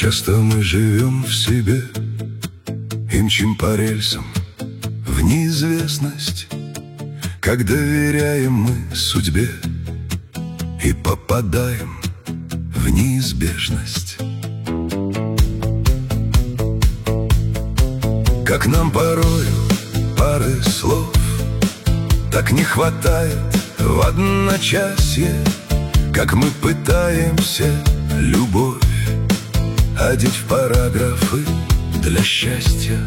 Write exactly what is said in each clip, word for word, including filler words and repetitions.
Часто мы живем в себе и мчим по рельсам в неизвестность, как доверяем мы судьбе и попадаем в неизбежность. Как нам порою пары слов так не хватает в одночасье, как мы пытаемся любовь одеть в параграфы для счастья.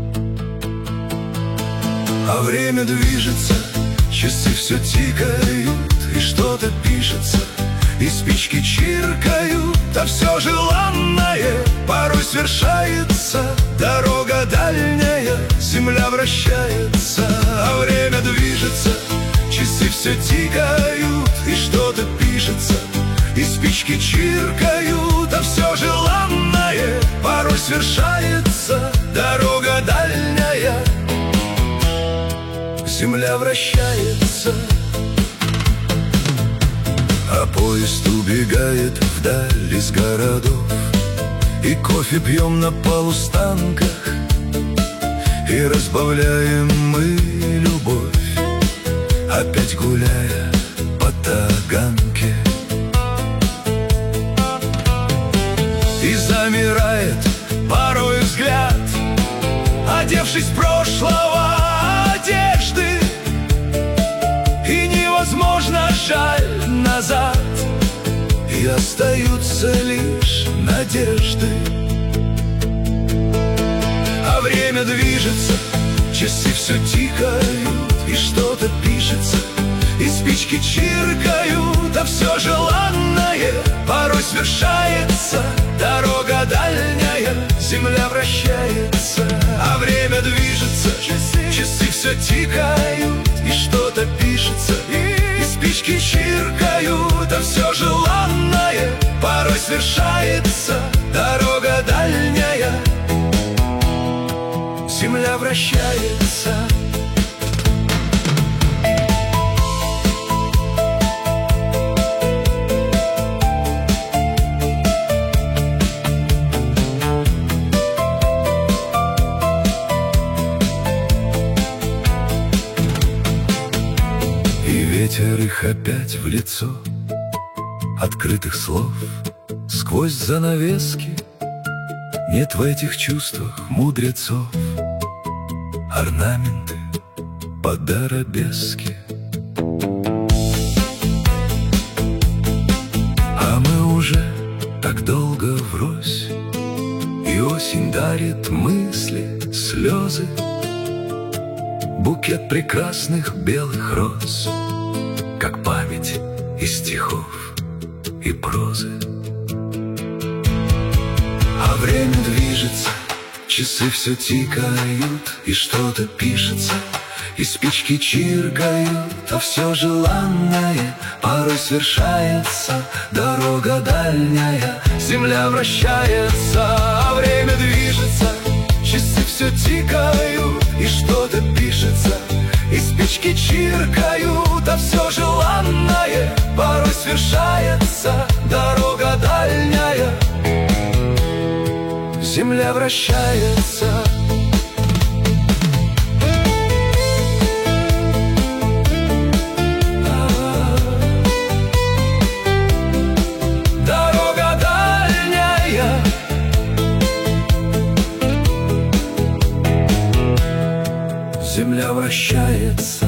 А время движется, часы все тикают, и что-то пишется, и спички чиркают. А все желанное порой свершается, дорога дальняя, земля вращается. А время движется, часы все тикают, и что-то пишется, и спички чиркают. А все желанное порой свершается, дорога дальняя, земля вращается. А поезд убегает вдаль из городов, и кофе пьем на полустанках, и разбавляем мы любовь, опять гуляя по Таганке. И замирает порой взгляд, одевшись в прошлого одежды, и невозможно жаль назад, и остаются лишь надежды. А время движется, часы все тикают, и что-то пишется, и спички чиркают. А все желанное порой свершается, дорога дальняя, земля вращается. А время движется, часы, часы все тикают, и что-то пишется, и, и спички чиркают. А все желанное порой свершается, дорога дальняя, земля вращается. Ветер их опять в лицо, открытых слов сквозь занавески. Нет в этих чувствах мудрецов, орнаменты под арабески. А мы уже так долго врозь, и осень дарит мысли, слезы, букет прекрасных белых роз, как память из стихов и прозы. А время движется, часы все тикают, и что-то пишется, и спички чиркают. А все желанное порой свершается, дорога дальняя, земля вращается. А время движется, часы все тикают, и что-то пишется, и спички чиркают. А все желанное порой свершается, дорога дальняя, земля вращается. Дорога дальняя, земля вращается.